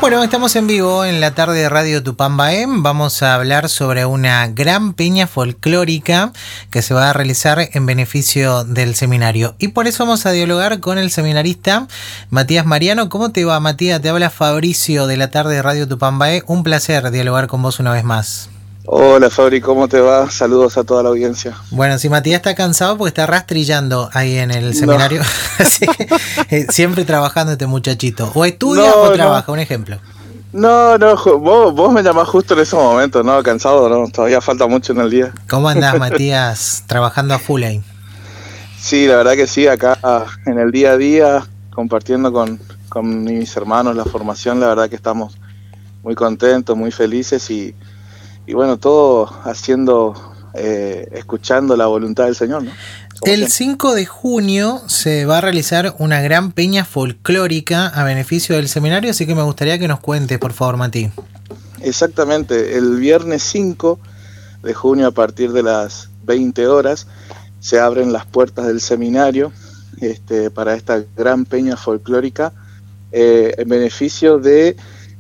Bueno, estamos en vivo en la tarde de Radio Tupambaem. Vamos a hablar sobre una gran peña folclórica que se va a realizar en beneficio del seminario. Y por eso vamos a dialogar con el seminarista Matías Mariano. ¿Cómo te va, Matías? Te habla Fabricio de la tarde de Radio Tupambaem. Un placer dialogar con vos una vez más. Hola Fabri, ¿cómo te va? Saludos a toda la audiencia. Bueno, si Matías está cansado porque está rastrillando ahí en el seminario, así que siempre trabajando este muchachito. O estudia o trabaja, un ejemplo. No, vos me llamás justo en ese momento, ¿no? Cansado, ¿no? Todavía falta mucho en el día. ¿Cómo andás, Matías, trabajando a full ahí? Sí, la verdad que sí, acá en el día a día, compartiendo con mis hermanos la formación, la verdad que estamos muy contentos, muy felices y bueno, todo haciendo, escuchando la voluntad del Señor, ¿no? El 5 de junio se va a realizar una gran peña folclórica a beneficio del seminario, así que me gustaría que nos cuentes, por favor, Mati. Exactamente, el viernes 5 de junio a partir de las 20 horas se abren las puertas del seminario para esta gran peña folclórica en beneficio de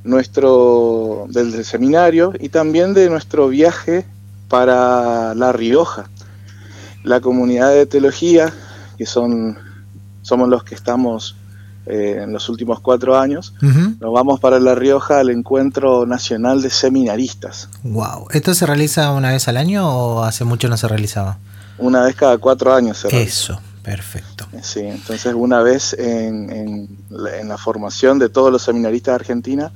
del seminario y también de nuestro viaje para La Rioja. La comunidad de teología, que somos los que estamos en los últimos 4 años, nos vamos para La Rioja al Encuentro Nacional de Seminaristas. Wow. ¿Esto se realiza una vez al año o hace mucho no se realizaba? Una vez cada 4 años se realiza. Eso, perfecto. Sí, entonces una vez en la formación de todos los seminaristas de Argentina,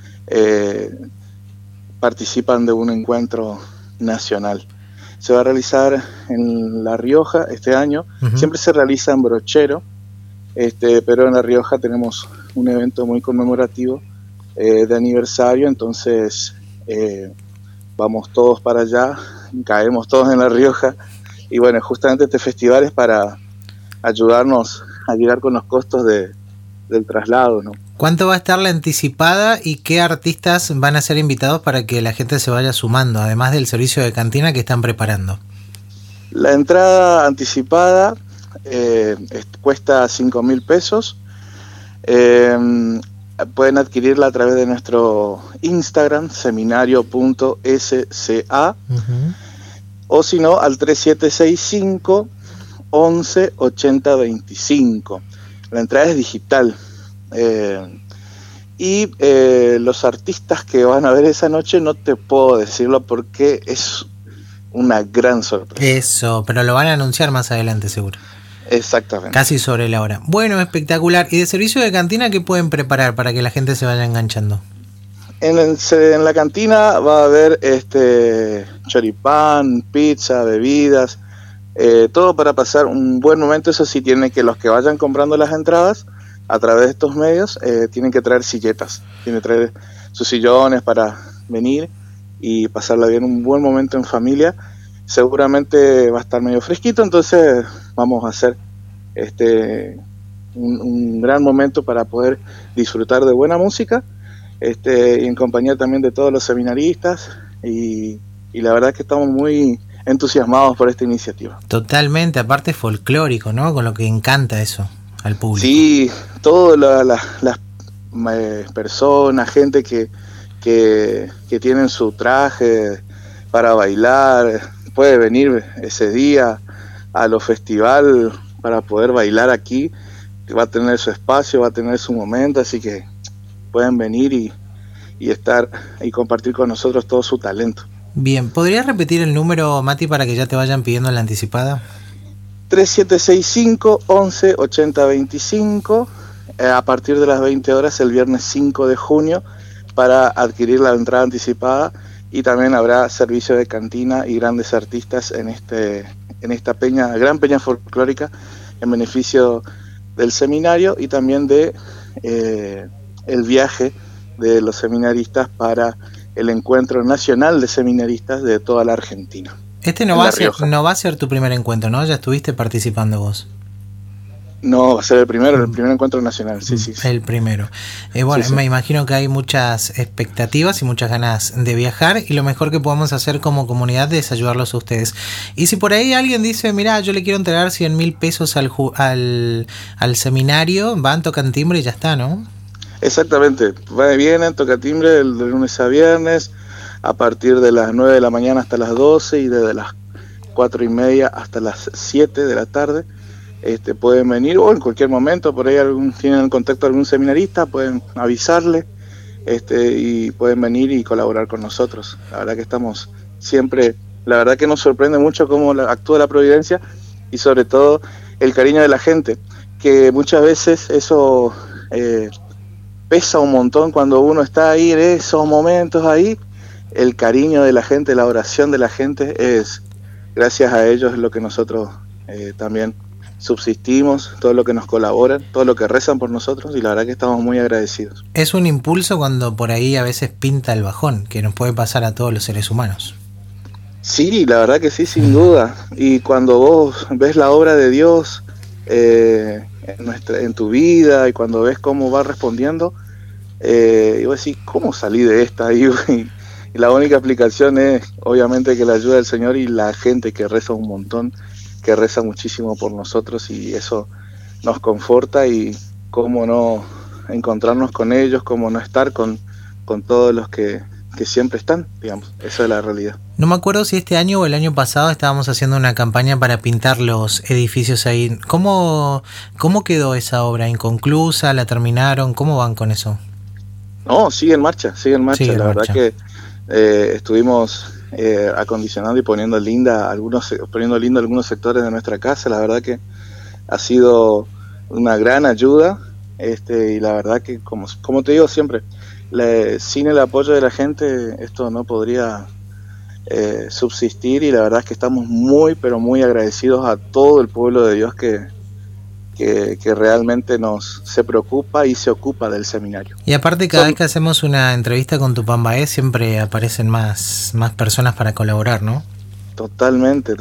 participan de un encuentro nacional. Se va a realizar en La Rioja este año. Siempre se realiza en Brochero, pero en La Rioja tenemos un evento muy conmemorativo de aniversario, entonces vamos todos para allá, caemos todos en La Rioja y bueno, justamente este festival es para ayudarnos a llegar con los costos del traslado, ¿no? ¿Cuánto va a estar la anticipada y qué artistas van a ser invitados para que la gente se vaya sumando, además del servicio de cantina que están preparando? La entrada anticipada cuesta 5.000 pesos. Pueden adquirirla a través de nuestro Instagram, seminario.sca, o si no, al 3765 11 80 25. La entrada es digital. Los artistas que van a ver esa noche no te puedo decirlo porque es una gran sorpresa. Eso, pero lo van a anunciar más adelante seguro. Exactamente. Casi sobre la hora. Bueno, espectacular. ¿Y de servicio de cantina qué pueden preparar para que la gente se vaya enganchando? En la cantina va a haber choripán, pizza, bebidas, todo para pasar un buen momento. Eso sí, tiene que los que vayan comprando las entradas a través de estos medios tienen que traer silletas, tienen que traer sus sillones para venir y pasarla bien, un buen momento en familia. Seguramente va a estar medio fresquito, entonces vamos a hacer un gran momento para poder disfrutar de buena música y en compañía también de todos los seminaristas y la verdad que estamos muy entusiasmados por esta iniciativa. Totalmente, aparte folclórico, ¿no? Con lo que encanta eso al público. Sí, todas las personas, gente que tienen su traje para bailar, puede venir ese día a los festivales para poder bailar aquí, va a tener su espacio, va a tener su momento, así que pueden venir y estar y compartir con nosotros todo su talento. Bien, ¿podrías repetir el número, Mati, para que ya te vayan pidiendo la anticipada? 3765 11 80 25 a partir de las 20 horas el viernes 5 de junio para adquirir la entrada anticipada y también habrá servicio de cantina y grandes artistas en esta gran peña folclórica en beneficio del seminario y también de el viaje de los seminaristas para el Encuentro Nacional de Seminaristas de toda la Argentina. No va a ser tu primer encuentro, ¿no? Ya estuviste participando vos. No, va a ser el primer encuentro nacional, sí. El primero. Bueno, sí. Me imagino que hay muchas expectativas y muchas ganas de viajar y lo mejor que podemos hacer como comunidad es ayudarlos a ustedes. Y si por ahí alguien dice, mira, yo le quiero entregar 100.000 pesos al seminario, van, tocan timbre y ya está, ¿no? Exactamente, vienen, toca timbre de lunes a viernes, a partir de las 9 de la mañana hasta las 12 y desde las 4:30 hasta las 7 de la tarde. Pueden venir o en cualquier momento, por ahí tienen contacto con algún seminarista, pueden avisarle y pueden venir y colaborar con nosotros. La verdad que estamos siempre, la verdad que nos sorprende mucho cómo actúa la providencia y sobre todo el cariño de la gente, que muchas veces eso pesa un montón cuando uno está ahí en esos momentos ahí. El cariño de la gente, la oración de la gente, es gracias a ellos es lo que nosotros también subsistimos, todo lo que nos colaboran, todo lo que rezan por nosotros, y la verdad que estamos muy agradecidos. Es un impulso cuando por ahí a veces pinta el bajón, que nos puede pasar a todos los seres humanos. Sí, la verdad que sí, sin duda. Y cuando vos ves la obra de Dios en tu vida, y cuando ves cómo va respondiendo, y vos decís, ¿cómo salí de esta? Y la única explicación es, obviamente, que la ayuda del Señor y la gente que reza un montón, que reza muchísimo por nosotros, y eso nos conforta. Y cómo no encontrarnos con ellos, cómo no estar con todos los que siempre están, digamos. Esa es la realidad. No me acuerdo si este año o el año pasado estábamos haciendo una campaña para pintar los edificios ahí. ¿Cómo quedó esa obra? ¿Inconclusa? ¿La terminaron? ¿Cómo van con eso? No, sigue en marcha. La verdad marcha. que estuvimos acondicionando y poniendo lindo algunos sectores de nuestra casa. La verdad que ha sido una gran ayuda, y la verdad que como te digo siempre, sin el apoyo de la gente esto no podría subsistir, y la verdad es que estamos muy pero muy agradecidos a todo el pueblo de Dios que realmente se preocupa y se ocupa del seminario. Y aparte, cada vez que hacemos una entrevista con Tupambaé siempre aparecen más personas para colaborar, ¿no? Totalmente,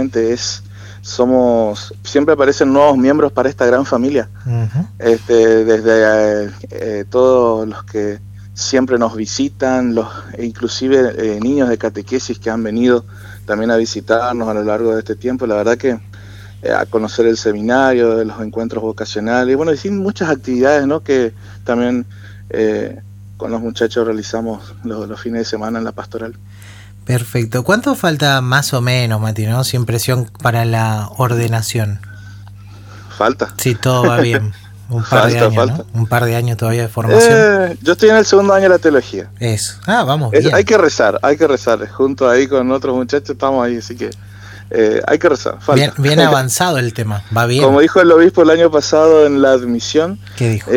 siempre aparecen nuevos miembros para esta gran familia. Uh-huh. Desde todos los que siempre nos visitan, inclusive niños de catequesis que han venido también a visitarnos a lo largo de este tiempo. La verdad que a conocer el seminario, de los encuentros vocacionales, y bueno, y sin muchas actividades, ¿no?, que también con los muchachos realizamos los fines de semana en la pastoral. Perfecto. ¿Cuánto falta más o menos, Mati, no, sin presión, para la ordenación? Falta. Sí, todo va bien. Un par de años, ¿no? Un par de años todavía de formación. Yo estoy en el segundo año de la teología. Eso. Vamos bien. Hay que rezar. Junto ahí con otros muchachos estamos ahí, así que hay que rezar. Falta. Bien avanzado el tema. Va bien. Como dijo el obispo el año pasado en la admisión. ¿Qué dijo?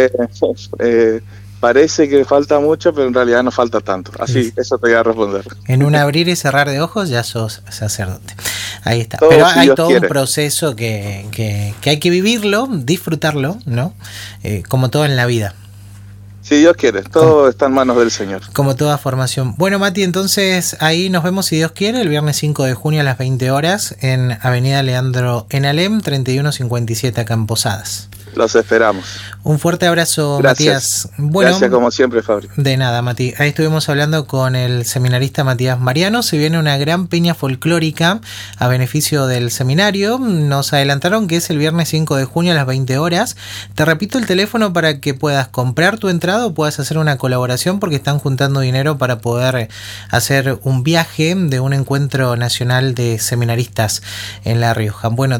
Parece que falta mucho, pero en realidad no falta tanto. Así, sí. Eso te voy a responder. En un abrir y cerrar de ojos ya sos sacerdote. Ahí está. Todo, pero si hay Dios todo quiere. Un proceso que hay que vivirlo, disfrutarlo, ¿no? Como todo en la vida. Si Dios quiere, todo está en manos del Señor. Como toda formación. Bueno, Mati, entonces ahí nos vemos, si Dios quiere, el viernes 5 de junio a las 20 horas en Avenida Leandro en Alem, 3157, acá en Posadas. Los esperamos. Un fuerte abrazo, gracias. Matías. Bueno, gracias como siempre, Fabri. De nada, Mati. Ahí estuvimos hablando con el seminarista Matías Mariano. Se viene una gran peña folclórica a beneficio del seminario. Nos adelantaron que es el viernes 5 de junio a las 20 horas. Te repito el teléfono para que puedas comprar tu entrada o puedas hacer una colaboración, porque están juntando dinero para poder hacer un viaje de un encuentro nacional de seminaristas en La Rioja. Bueno,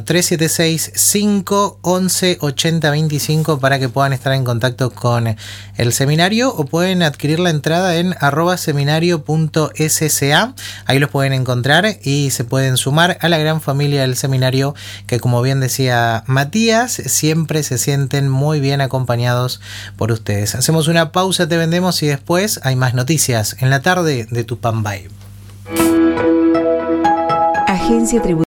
376-511-8025 para que puedan estar en contacto con el seminario, o pueden adquirir la entrada en @seminario.sca. Ahí los pueden encontrar y se pueden sumar a la gran familia del seminario, que, como bien decía Matías, siempre se sienten muy bien acompañados por ustedes. Hacemos una pausa, te vendemos, y después hay más noticias en la tarde de Tupambaé. Agencia Tributaria.